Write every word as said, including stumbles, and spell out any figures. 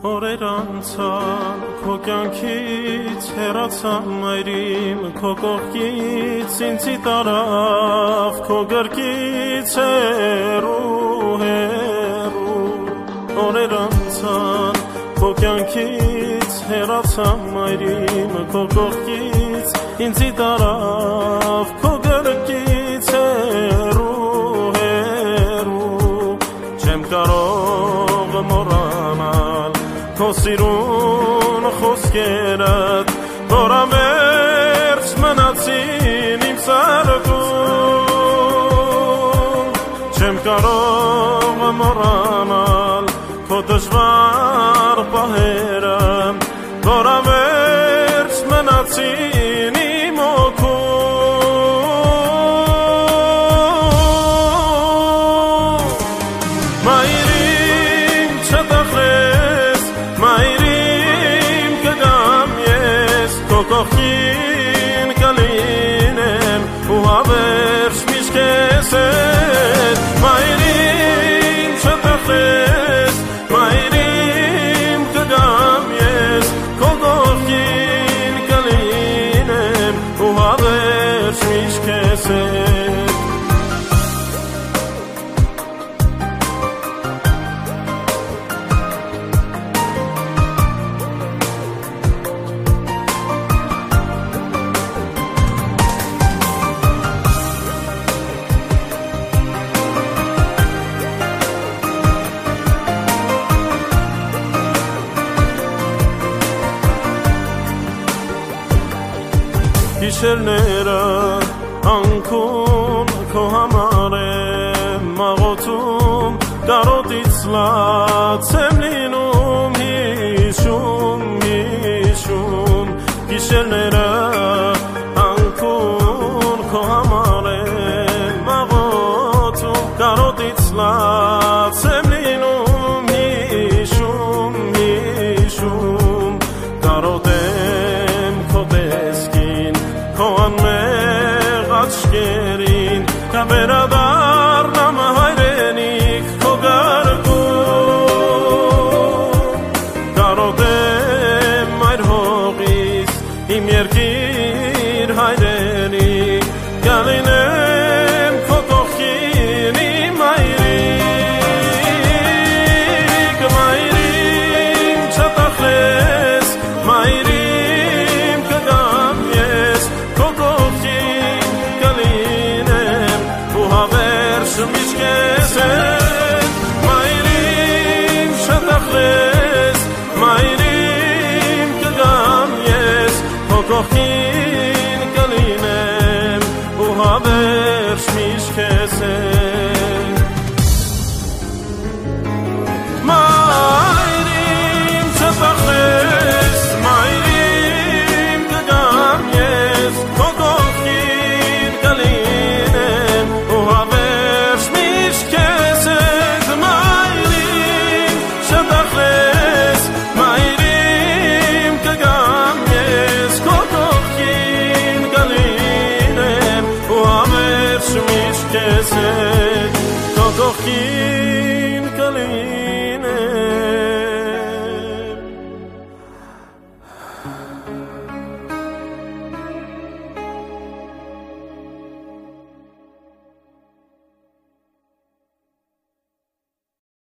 Օրերանցան քո կյանքից հեռացան մայրիմ քո կողքից ինձի տարավ քո գրկից հեռու հեռու Օրերանցան քո կյանքից հեռացան մայրիմ քո կողքից ինձի տարավ քո գրկից հեռու հեռու չեմ կարող մոռանալ Քո սիրուն խոսքերդ որ ամերձ մնացին իմ սարքում Չեմ կարող մոռանալ քո դժվար պահերը որ ամերձ մնացին իմ օգում Մայրիմ չտխրես Մայրիմ կգամ ես քո կողքին կլինեմ ու հավերժ միշտ քեզ հետ Մայրիմ չտխրես Մայրիմ կգամ ես քո կողքին կլինեմ ու հավերժ միշտ քեզ հետ Գիշերները անքուն քո համար եմ մաղոթում կարոտից լաց եմ լինում հիշում հիշում Գիշերները անքուն քո համար եմ մաղոթում կարոտից լաց եմ լինում հիշում հիշում կարոտեմ քո տեսքին Քո անմեղ աչքերին կվերադառնամ հայրենիք քո գարկում Կարոտեմ այր հողից իմ երկիր հայրենիք կլինեմ քո կողքին իմ մայրիկ Մայրիմ չտխրես Մայրիմ կգամ ես քո կողքին կլինեմ ու հավերժ միշտ քեզ հետ Մայրիմ չտխրես Մայրիմ կգամ ես քո կողքին